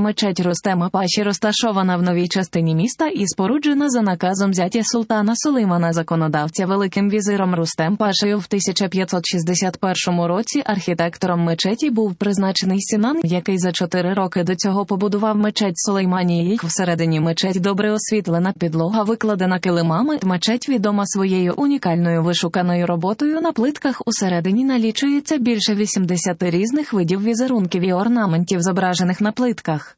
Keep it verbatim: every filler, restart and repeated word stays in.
Мечеть Рустема Паші розташована в новій частині міста і споруджена за наказом зятя султана Сулеймана законодавця Великим візиром Рустем Пашею в тисяча п'ятсот шістдесят першому році. Архітектором мечеті був призначений Сінан, який за чотири роки до цього побудував мечеть Сулейманії. Всередині мечеть добре освітлена, підлога викладена килимами. Мечеть відома своєю унікальною вишуканою роботою на плитках. Усередині налічується більше вісімдесят різних видів візерунків і орнаментів, зображених на плитках.